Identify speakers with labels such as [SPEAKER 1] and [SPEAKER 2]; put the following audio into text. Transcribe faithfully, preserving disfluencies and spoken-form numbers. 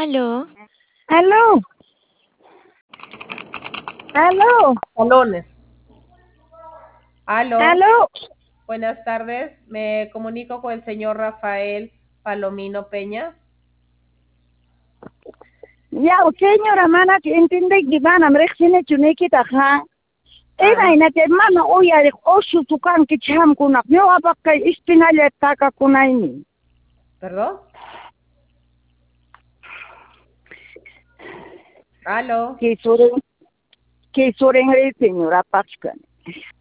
[SPEAKER 1] Aló.
[SPEAKER 2] Aló, aló,
[SPEAKER 3] Salones. Aló,
[SPEAKER 2] aló.
[SPEAKER 3] buenas tardes. Me comunico con el señor Rafael Palomino Peña.
[SPEAKER 2] Ya, señora mana que entiende que van a mrexine chuneki taja. Ena
[SPEAKER 3] Ah,
[SPEAKER 2] ina te mama oya de osu tukan que cham kunak. No abaka ispinale taka kunaini.
[SPEAKER 3] ¿perdón? Aló.
[SPEAKER 2] Que soren, que soren re señora Pachkan.